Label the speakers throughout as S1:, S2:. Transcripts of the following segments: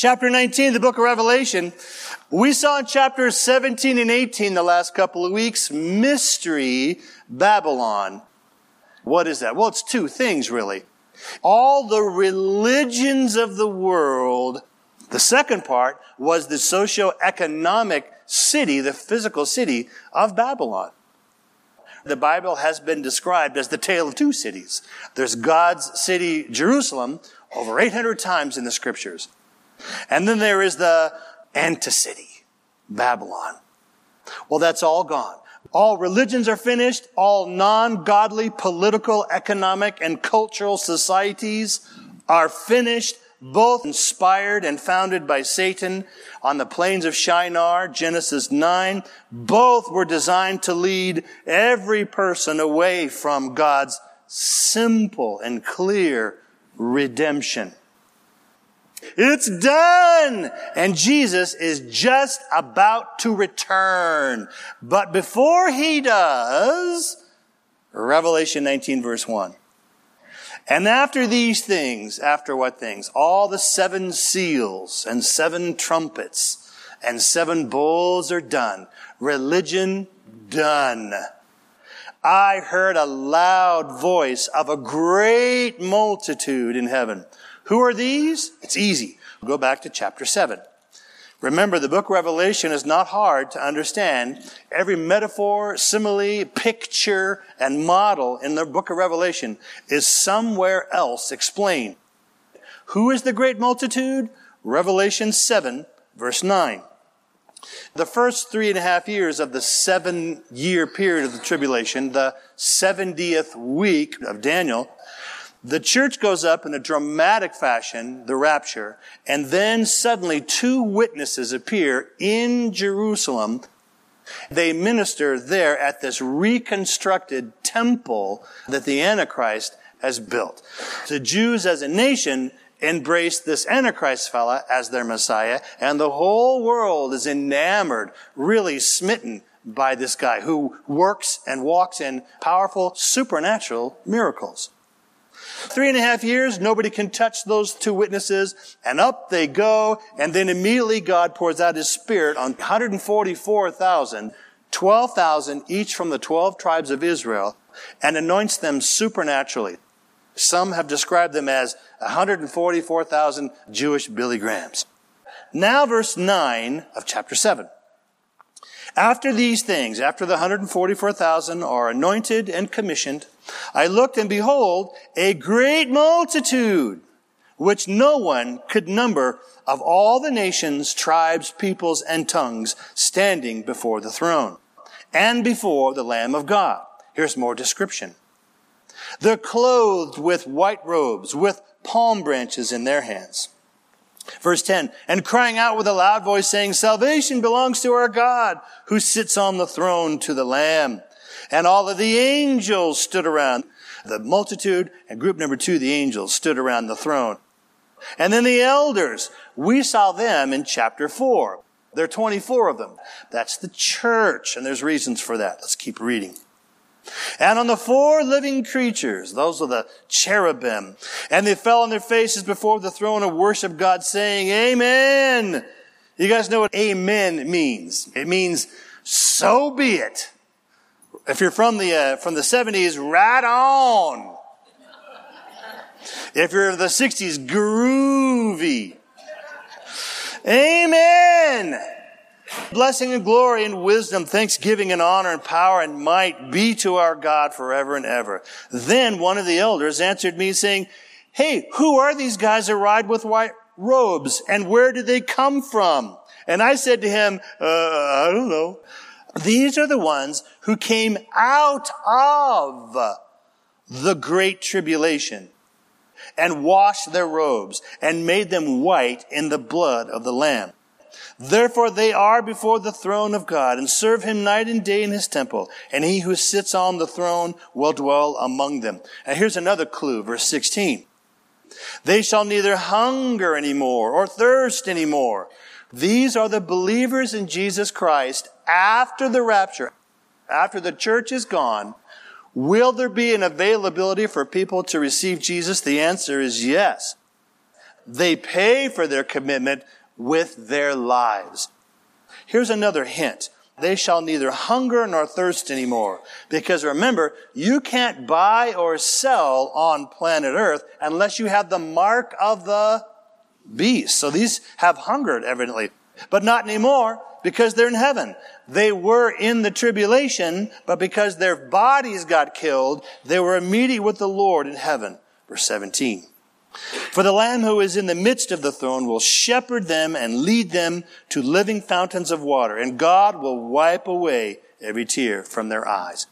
S1: Chapter 19, the book of Revelation. We saw in chapters 17 and 18 the last couple of weeks, Mystery Babylon. What is that? Well, it's two things, really. All the religions of the world. The second part was the socio-economic city, the physical city of Babylon. The Bible has been described as the tale of two cities. There's God's city, Jerusalem, over 800 times in the scriptures. And then there is the anti-city, Babylon. Well, that's all gone. All religions are finished. All non-godly political, economic, and cultural societies are finished, both inspired and founded by Satan on the plains of Shinar, Genesis 9. Both were designed to lead every person away from God's simple and clear redemption. It's done! And Jesus is just about to return. But before he does, Revelation 19 verse 1. And after these things, after what things? All the 7 seals and 7 trumpets and 7 bowls are done. Religion done. I heard a loud voice of a great multitude in heaven. Who are these? It's easy. Go back to chapter 7. Remember, the book of Revelation is not hard to understand. Every metaphor, simile, picture, and model in the book of Revelation is somewhere else explained. Who is the great multitude? Revelation 7, verse 9. The first 3.5 years of the 7-year period of the tribulation, the 70th week of Daniel, the church goes up in a dramatic fashion, the rapture, and then suddenly 2 witnesses appear in Jerusalem. They minister there at this reconstructed temple that the Antichrist has built. The Jews as a nation embrace this Antichrist fella as their Messiah, and the whole world is enamored, really smitten by this guy who works and walks in powerful supernatural miracles. 3.5 years, nobody can touch those 2 witnesses, and up they go, and then immediately God pours out His Spirit on 144,000, 12,000 each from the 12 tribes of Israel, and anoints them supernaturally. Some have described them as 144,000 Jewish Billy Grahams. Now verse 9 of chapter 7. After these things, after the 144,000 are anointed and commissioned, I looked, and behold, a great multitude, which no one could number, of all the nations, tribes, peoples, and tongues, standing before the throne, and before the Lamb of God. Here's more description. They're clothed with white robes, with palm branches in their hands. Verse 10, and crying out with a loud voice, saying, salvation belongs to our God, who sits on the throne, to the Lamb. And all of the angels stood around. The multitude, and group number 2, the angels, stood around the throne. And then the elders, we saw them in chapter 4. There are 24 of them. That's the church, and there's reasons for that. Let's keep reading. And on the 4 living creatures, those are the cherubim, and they fell on their faces before the throne and worshiped God, saying, Amen. You guys know what amen means. It means, so be it. If you're from the 70s, right on. If you're of the 60s, groovy. Amen. Blessing and glory and wisdom, thanksgiving and honor and power and might be to our God forever and ever. Then one of the elders answered me, saying, hey, who are these guys that ride with white robes, and where did they come from? And I said to him, I don't know. These are the ones who came out of the great tribulation and washed their robes and made them white in the blood of the Lamb. Therefore they are before the throne of God and serve Him night and day in His temple. And He who sits on the throne will dwell among them. And here's another clue, verse 16. They shall neither hunger anymore or thirst anymore. These are the believers in Jesus Christ after the rapture. After the church is gone, will there be an availability for people to receive Jesus? The answer is yes. They pay for their commitment with their lives. Here's another hint. They shall neither hunger nor thirst anymore. Because remember, you can't buy or sell on planet Earth unless you have the mark of the beast. So these have hungered, evidently. But not anymore, because they're in heaven. They were in the tribulation, but because their bodies got killed, they were immediately with the Lord in heaven. Verse 17. For the Lamb who is in the midst of the throne will shepherd them and lead them to living fountains of water, and God will wipe away every tear from their eyes.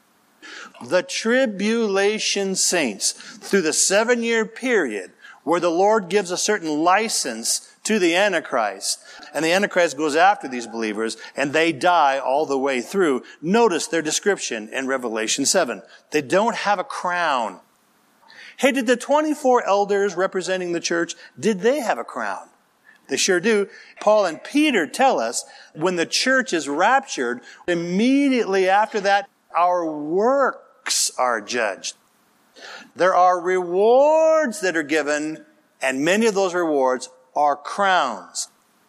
S1: The tribulation saints, through the 7-year period where the Lord gives a certain license to the Antichrist, and the Antichrist goes after these believers, and they die all the way through. Notice their description in Revelation 7. They don't have a crown. Hey, did the 24 elders representing the church, did they have a crown? They sure do. Paul and Peter tell us when the church is raptured, immediately after that, our works are judged. There are rewards that are given, and many of those rewards are crowns.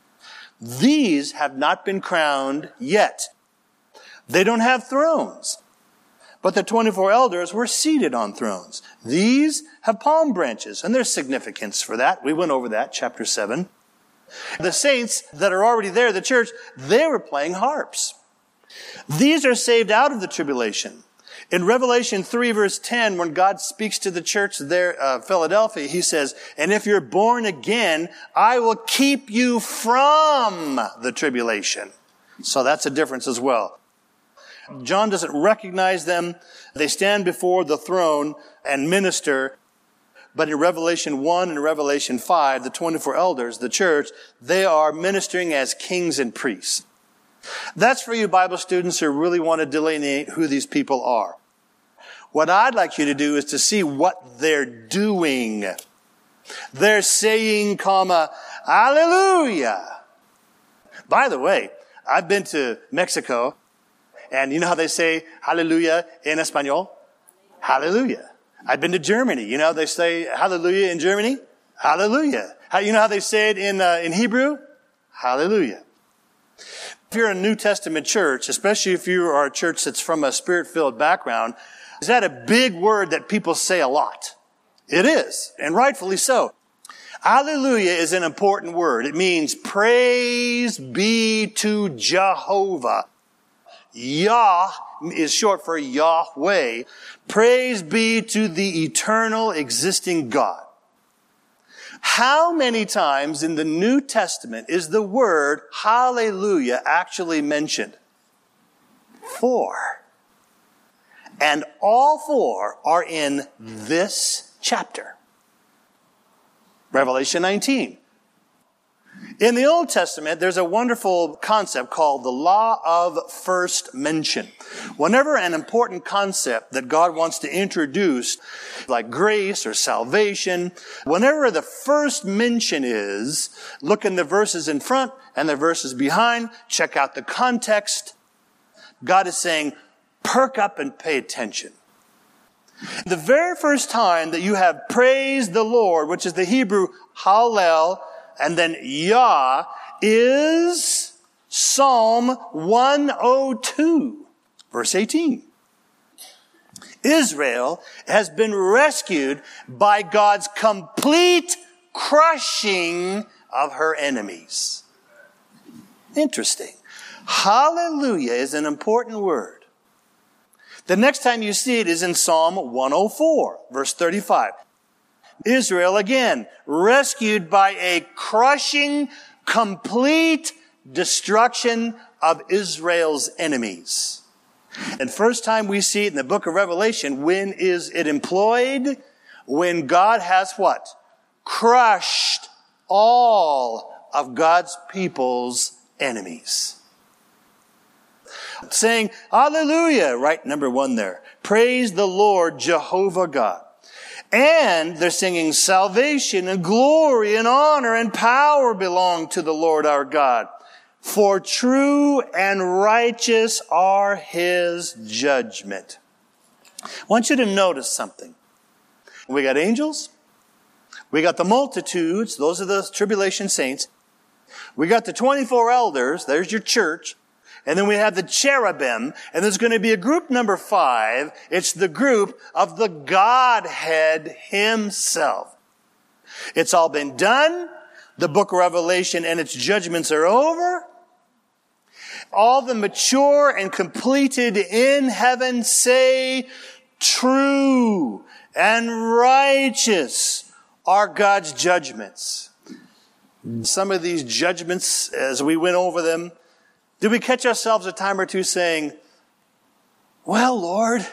S1: These have not been crowned yet. They don't have thrones. But the 24 elders were seated on thrones. These have palm branches, and there's significance for that. We went over that, chapter 7. The saints that are already there, the church, they were playing harps. These are saved out of the tribulation. In Revelation 3, verse 10, when God speaks to the church there, Philadelphia, he says, and if you're born again, I will keep you from the tribulation. So that's a difference as well. John doesn't recognize them. They stand before the throne and minister. But in Revelation 1 and Revelation 5, the 24 elders, the church, they are ministering as kings and priests. That's for you Bible students who really want to delineate who these people are. What I'd like you to do is to see what they're doing. They're saying, hallelujah. By the way, I've been to Mexico. And you know how they say hallelujah in Espanol? Hallelujah. I've been to Germany. You know how they say hallelujah in Germany? Hallelujah. You know how they say it in Hebrew? Hallelujah. If you're a New Testament church, especially if you are a church that's from a Spirit-filled background, is that a big word that people say a lot? It is, and rightfully so. Hallelujah is an important word. It means praise be to Jehovah. Yah is short for Yahweh. Praise be to the eternal existing God. How many times in the New Testament is the word hallelujah actually mentioned? 4. And all 4 are in this chapter. Revelation 19. In the Old Testament, there's a wonderful concept called the law of first mention. Whenever an important concept that God wants to introduce, like grace or salvation, whenever the first mention is, look in the verses in front and the verses behind, check out the context. God is saying, perk up and pay attention. The very first time that you have praised the Lord, which is the Hebrew hallel, and then Yah, is Psalm 102, verse 18. Israel has been rescued by God's complete crushing of her enemies. Interesting. Hallelujah is an important word. The next time you see it is in Psalm 104, verse 35. Israel, again, rescued by a crushing, complete destruction of Israel's enemies. And first time we see it in the book of Revelation, when is it employed? When God has what? Crushed all of God's people's enemies. Saying, hallelujah, right, number 1 there. Praise the Lord, Jehovah God. And they're singing salvation and glory and honor and power belong to the Lord our God. For true and righteous are his judgment. I want you to notice something. We got angels. We got the multitudes. Those are the tribulation saints. We got the 24 elders. There's your church. And then we have the cherubim. And there's going to be a group number 5. It's the group of the Godhead himself. It's all been done. The book of Revelation and its judgments are over. All the mature and completed in heaven say, true and righteous are God's judgments. Some of these judgments, as we went over them, did we catch ourselves a time or two saying, well, Lord,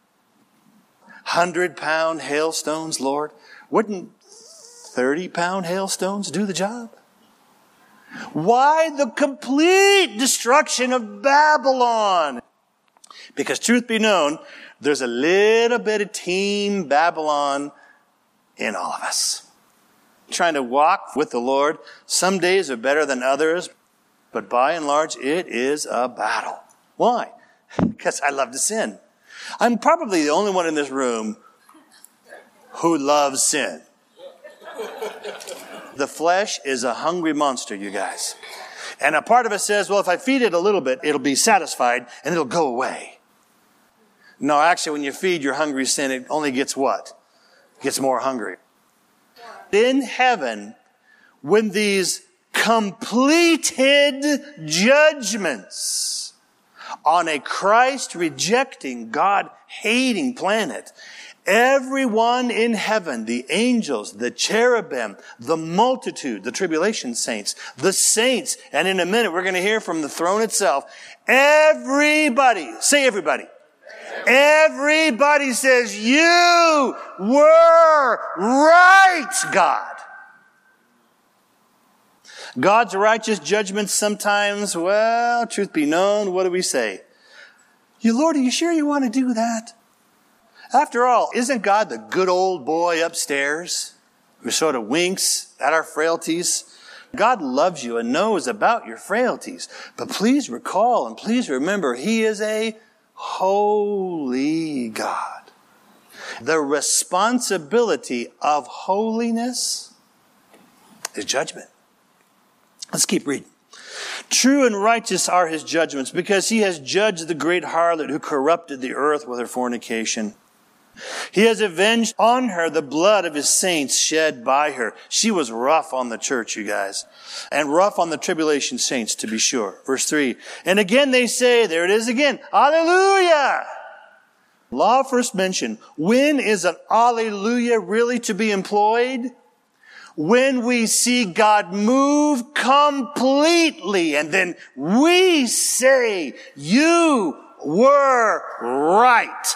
S1: 100-pound hailstones, Lord, wouldn't 30-pound hailstones do the job? Why the complete destruction of Babylon? Because truth be known, there's a little bit of Team Babylon in all of us. Trying to walk with the Lord. Some days are better than others, but by and large, it is a battle. Why? Because I love to sin. I'm probably the only one in this room who loves sin. The flesh is a hungry monster, you guys. And a part of it says, well, if I feed it a little bit, it'll be satisfied and it'll go away. No, actually, when you feed your hungry sin, it only gets what? It gets more hungry. In heaven, when these completed judgments on a Christ-rejecting, God-hating planet, everyone in heaven, the angels, the cherubim, the multitude, the tribulation saints, the saints, and in a minute we're going to hear from the throne itself. Everybody, say everybody. Everybody says, you were right, God. God's righteous judgments sometimes, well, truth be known, what do we say? You, Lord, are you sure you want to do that? After all, isn't God the good old boy upstairs who sort of winks at our frailties? God loves you and knows about your frailties. But please recall and please remember, He is a holy God. The responsibility of holiness is judgment. Let's keep reading. True and righteous are His judgments, because He has judged the great harlot who corrupted the earth with her fornication. He has avenged on her the blood of His saints shed by her. She was rough on the church, you guys. And rough on the tribulation saints, to be sure. Verse 3. And again they say, there it is again, Alleluia! Law first mentioned. When is an Alleluia really to be employed? When we see God move completely, and then we say, you were right.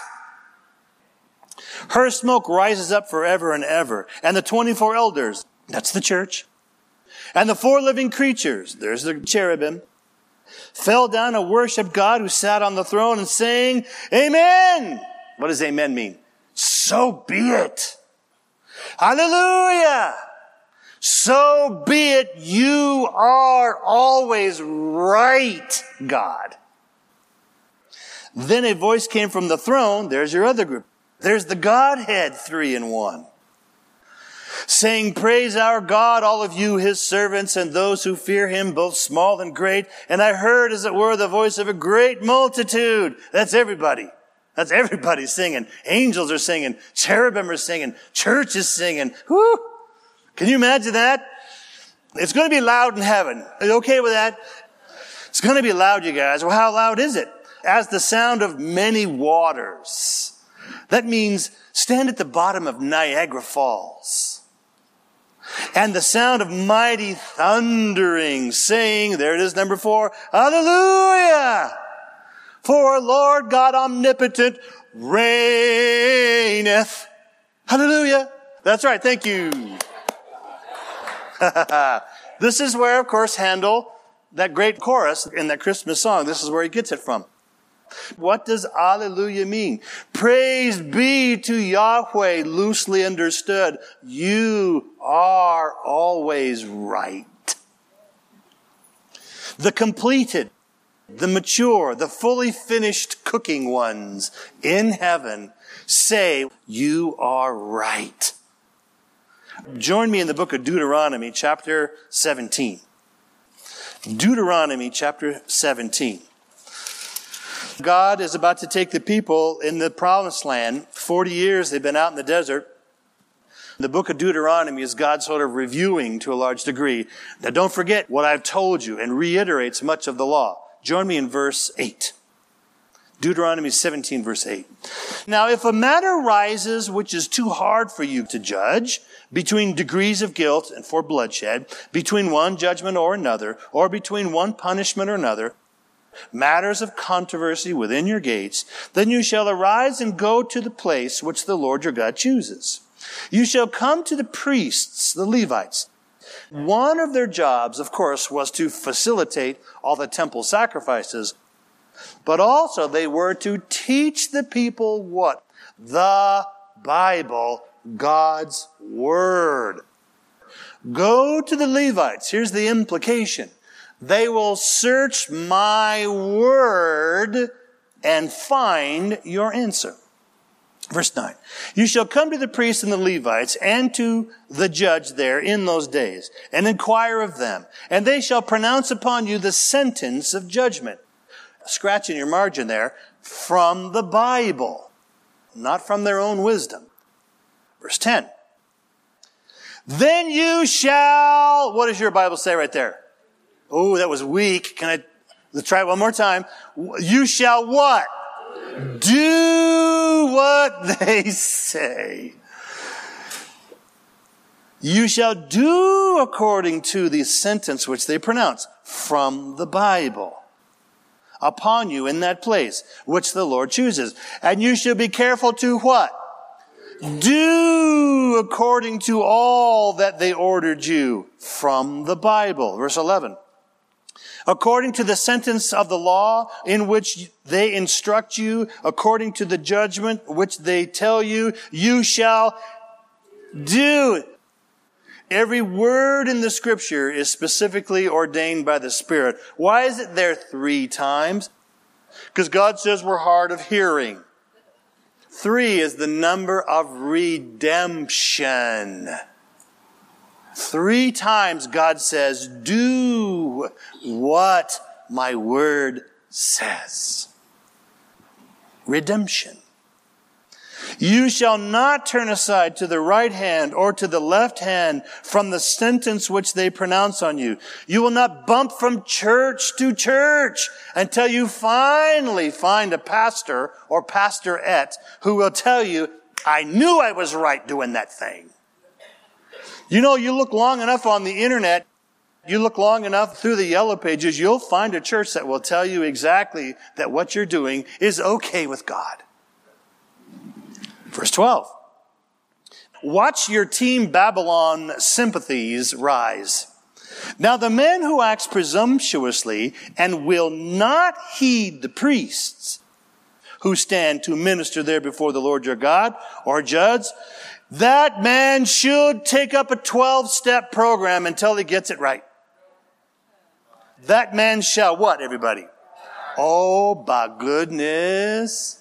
S1: Her smoke rises up forever and ever. And the 24 elders, that's the church. And the 4 living creatures, there's the cherubim, fell down and worshiped God who sat on the throne and saying, Amen. What does amen mean? So be it. Hallelujah. So be it. You are always right, God. Then a voice came from the throne. There's your other group. There's the Godhead, 3 in 1. Saying, praise our God, all of you, His servants, and those who fear Him, both small and great. And I heard, as it were, the voice of a great multitude. That's everybody. That's everybody singing. Angels are singing. Cherubim are singing. Church is singing. Whoo! Can you imagine that? It's going to be loud in heaven. Are you okay with that? It's going to be loud, you guys. Well, how loud is it? As the sound of many waters. That means stand at the bottom of Niagara Falls. And the sound of mighty thundering, saying, there it is, number 4, Hallelujah! For Lord God omnipotent reigneth. Hallelujah! That's right, thank you. This is where, of course, Handel, that great chorus in that Christmas song, this is where he gets it from. What does Alleluia mean? Praise be to Yahweh, loosely understood. You are always right. The completed, the mature, the fully finished cooking ones in heaven say, you are right. Join me in the book of Deuteronomy, chapter 17. Deuteronomy, chapter 17. God is about to take the people in the promised land. 40 years they've been out in the desert. The book of Deuteronomy is God sort of reviewing to a large degree. Now don't forget what I've told you, and reiterates much of the law. Join me in verse 8. Deuteronomy 17, verse 8. Now if a matter rises which is too hard for you to judge, between degrees of guilt and for bloodshed, between one judgment or another, or between one punishment or another, matters of controversy within your gates, then you shall arise and go to the place which the Lord your God chooses. You shall come to the priests, the Levites. One of their jobs, of course, was to facilitate all the temple sacrifices, but also they were to teach the people what? The Bible, God's Word. Go to the Levites. Here's the implication. They will search my Word and find your answer. Verse 9. You shall come to the priests and the Levites and to the judge there in those days and inquire of them. And they shall pronounce upon you the sentence of judgment. Scratch in your margin there. From the Bible. Not from their own wisdom. Verse 10. Then you shall... What does your Bible say right there? Oh, that was weak. Let's try it one more time. You shall what? Do what they say. You shall do according to the sentence which they pronounce from the Bible upon you in that place which the Lord chooses. And you shall be careful to what? Do according to all that they ordered you from the Bible. Verse 11. According to the sentence of the law in which they instruct you, according to the judgment which they tell you, you shall do. Every word in the Scripture is specifically ordained by the Spirit. Why is it there 3 times? Because God says we're hard of hearing. 3 is the number of redemption. 3 times God says, do what my word says. Redemption. You shall not turn aside to the right hand or to the left hand from the sentence which they pronounce on you. You will not bump from church to church until you finally find a pastor or pastorette who will tell you, I knew I was right doing that thing. You know, you look long enough on the internet, you look long enough through the yellow pages, you'll find a church that will tell you exactly that what you're doing is okay with God. Verse 12. Watch your Team Babylon sympathies rise. Now the man who acts presumptuously and will not heed the priests who stand to minister there before the Lord your God or judge, that man should take up a 12-step program until he gets it right. That man shall what, everybody? Oh, by goodness.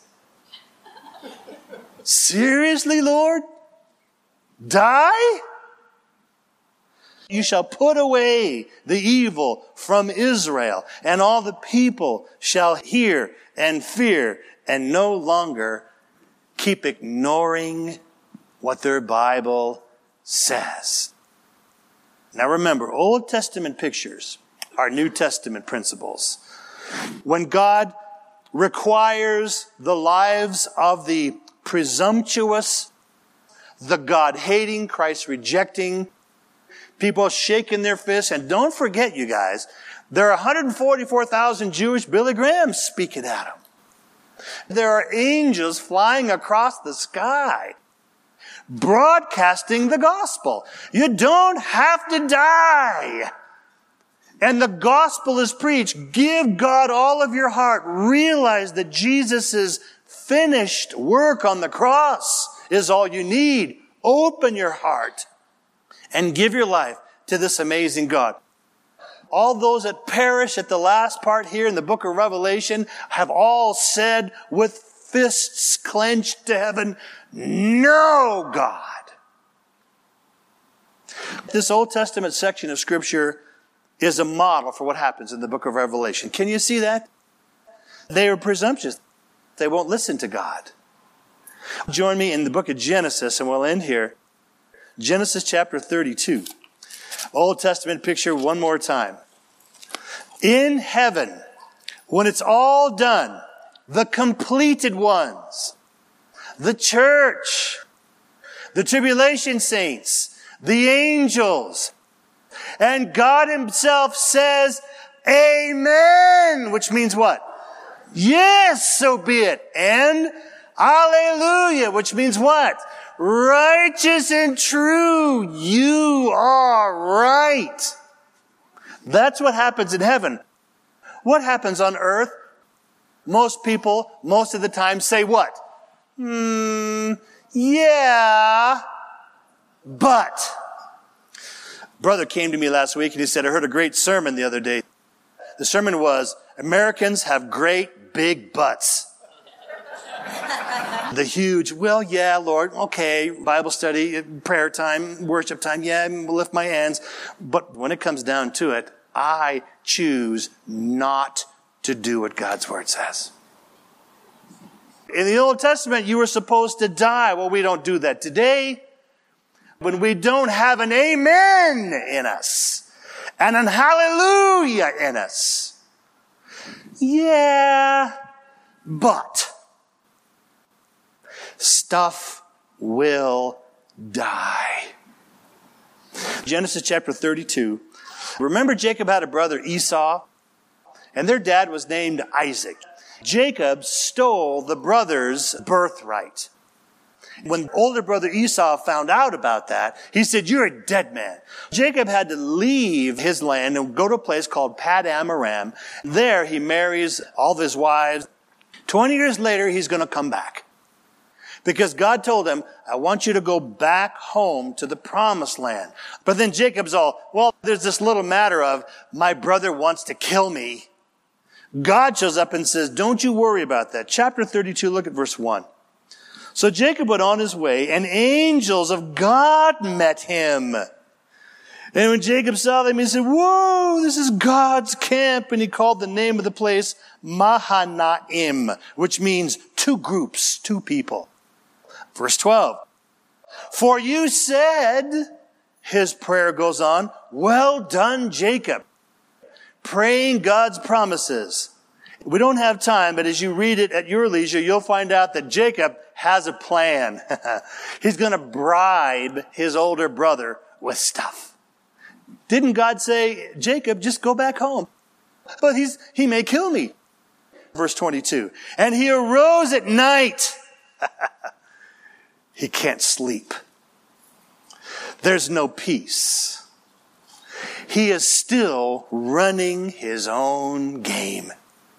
S1: Seriously, Lord? Die? You shall put away the evil from Israel, and all the people shall hear and fear and no longer keep ignoring what their Bible says. Now remember, Old Testament pictures are New Testament principles. When God requires the lives of the presumptuous, the God-hating, Christ-rejecting, people shaking their fists, and don't forget, you guys, there are 144,000 Jewish Billy Grahams speaking at them. There are angels flying across the sky, broadcasting the gospel. You don't have to die. And the gospel is preached. Give God all of your heart. Realize that Jesus' finished work on the cross is all you need. Open your heart and give your life to this amazing God. All those that perish at the last part here in the book of Revelation have all said with fists clenched to heaven, no, God. This Old Testament section of Scripture is a model for what happens in the book of Revelation. Can you see that? They are presumptuous. They won't listen to God. Join me in the book of Genesis, and we'll end here. Genesis chapter 32. Old Testament picture one more time. In heaven, when it's all done, the completed ones, the church, the tribulation saints, the angels, and God himself says, Amen, which means what? Yes, so be it. And Alleluia, which means what? Righteous and true. You are right. That's what happens in heaven. What happens on earth? Most people, most of the time, say what? Yeah, but. Brother came to me last week and he said, I heard a great sermon the other day. The sermon was, Americans have great big butts. The huge, well, yeah, Lord, okay, Bible study, prayer time, worship time, yeah, lift my hands. But when it comes down to it, I choose not to do what God's word says. In the Old Testament, you were supposed to die. Well, we don't do that today. When we don't have an amen in us and an hallelujah in us. Yeah, but stuff will die. Genesis chapter 32. Remember Jacob had a brother Esau, and their dad was named Isaac. Jacob stole the brother's birthright. When older brother Esau found out about that, he said, you're a dead man. Jacob had to leave his land and go to a place called Paddan Aram. There he marries all of his wives. 20 years later, he's going to come back. Because God told him, I want you to go back home to the promised land. But then Jacob's all, well, there's this little matter of, my brother wants to kill me. God shows up and says, don't you worry about that. Chapter 32, look at verse 1. So Jacob went on his way, and angels of God met him. And when Jacob saw them, he said, whoa, this is God's camp. And he called the name of the place Mahanaim, which means two groups, two people. Verse 12. For you said, his prayer goes on, well done, Jacob. Praying God's promises. We don't have time, but as you read it at your leisure, you'll find out that Jacob has a plan. He's going to bribe his older brother with stuff. Didn't God say, Jacob, just go back home? But he may kill me. Verse 22. And he arose at night. He can't sleep. There's no peace. He is still running his own game.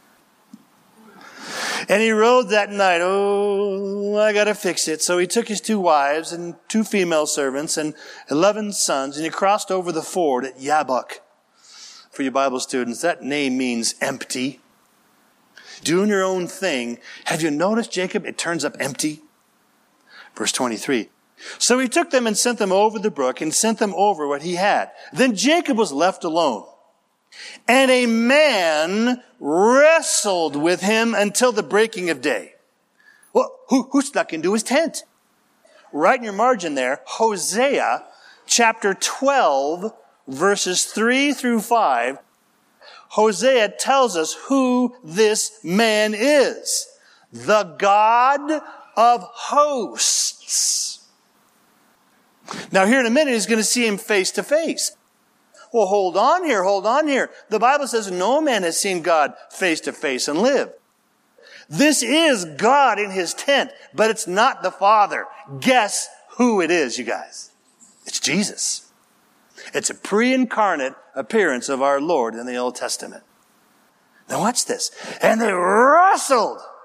S1: And he rode that night, oh, I gotta fix it. So he took his 2 wives and 2 female servants and 11 sons, and he crossed over the ford at Jabbok. For you Bible students, that name means empty. Doing your own thing. Have you noticed, Jacob, it turns up empty? Verse 23. So he took them and sent them over the brook and sent them over what he had. Then Jacob was left alone. And a man wrestled with him until the breaking of day. Well, who snuck into his tent? Right in your margin there, Hosea chapter 12, verses 3 through 5. Hosea tells us who this man is. The God of hosts. Now here in a minute, he's going to see him face to face. Well, hold on here. The Bible says no man has seen God face to face and live. This is God in his tent, but it's not the Father. Guess who it is, you guys? It's Jesus. It's a pre-incarnate appearance of our Lord in the Old Testament. Now watch this. And they wrestled.